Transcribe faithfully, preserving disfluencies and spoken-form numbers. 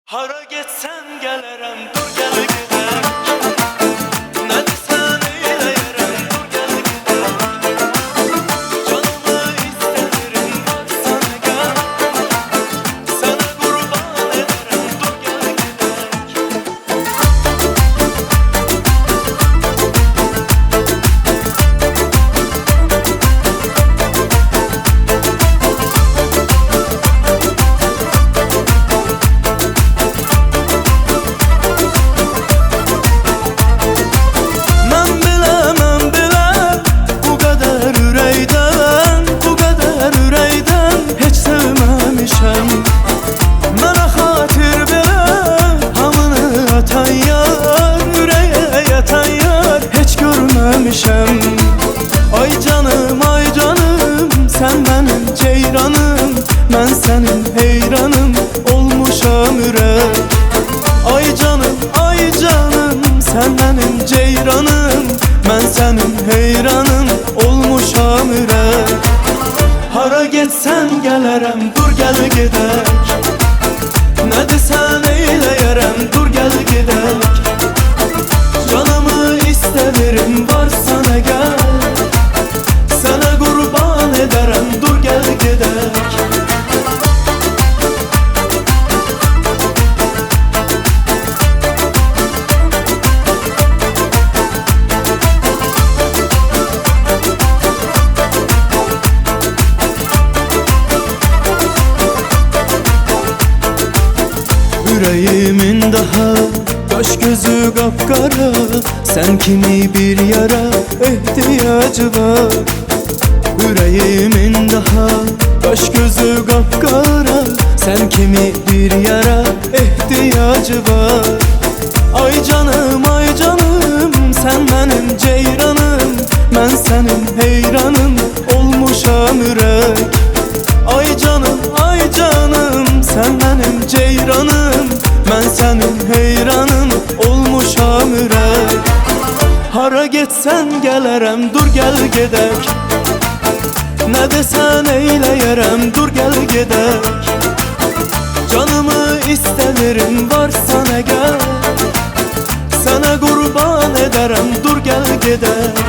Hara getsən gələrəm, dur gəl gedək. Nə desən eyləyərəm, dur gəl gedək. Canımı istədirim, var sana gəl. Sənə qurban edərəm, dur gəl gedək. Ay canım, ay canım, sen benim ceyranım, ben senin heyranım, olmuşam ürək. Ay canım, ay canım, sen benim ceyranım, ben senin heyranım, olmuşam ürək. Hara getsən gələrəm, dur gəl gedək. Nə desən eyləyərəm, dur gəl gedək. Canımı istədirim, var sana gəl. Sana qurban edərəm, dur gəl gedək. Yüreğimin daha kaş gözü kapkara, sen kimi bir yara ihtiyacı var. Yüreğimin daha kaş gözü kapkara, sen kimi bir yara ihtiyacı var. Ay canım, ay canım, sen benim ceyranım, ben senin heyranım, olmuşam ürək. Ay canım, ay canım, sen benim ceyranım, ben senin heyranım, olmuşam ürək. Hara getsən gələrəm, dur gəl gedək. Nə desən eyləyərəm, dur gəl gedək. Canımı istədirim, var sana gəl. Sana qurban edərəm, dur gəl gedək.